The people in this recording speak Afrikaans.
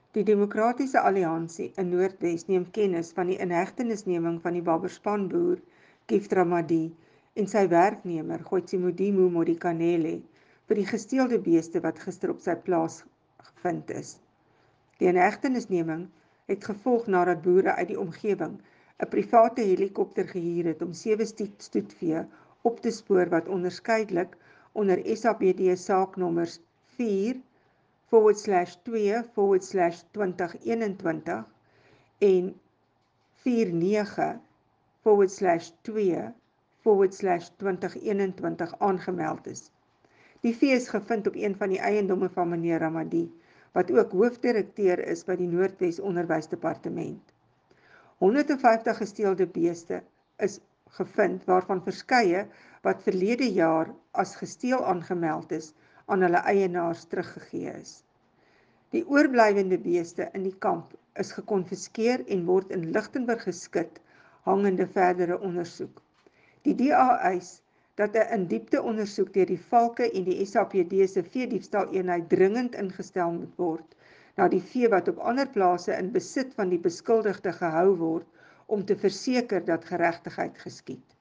Die Demokratiese Alliansie in Noordwes neem kennis van die inhegtenisneming van die Wabberspanboer, Gift Ramadi, en sy werknemer, Goitsimodimu Modikanele, vir die gesteelde beeste wat gister op sy plaas gevind is. Die inhegtenisneming het gevolg nadat boere uit die omgewing 'n private helikopter gehuur het om 7 stoetvee op te spoor wat onderskeidelik onder SAPD saaknommers 4/2/2021 en 49/2/2021 aangemeld is. Die vee is gevind op een van die eiendomme van meneer Ramadi, wat ook hoofdirekteur is by die Noordwes Onderwysdepartement. 150 gesteelde beeste is gevind, waarvan verskeie wat verlede jaar as gesteel aangemeld is, aan hulle eienaars teruggegee is. Die oorblywende beeste in die kamp is gekonfiskeer en word in Lichtenburg geskit, hangende verdere ondersoek. Die DA eis dat 'n in-diepte ondersoek deur die Valke en die SAPD se veediefstal-eenheid dringend ingestel moet word, na die vee wat op ander plase in besit van die beskuldigde gehou word, om te verseker dat geregtigheid geskied.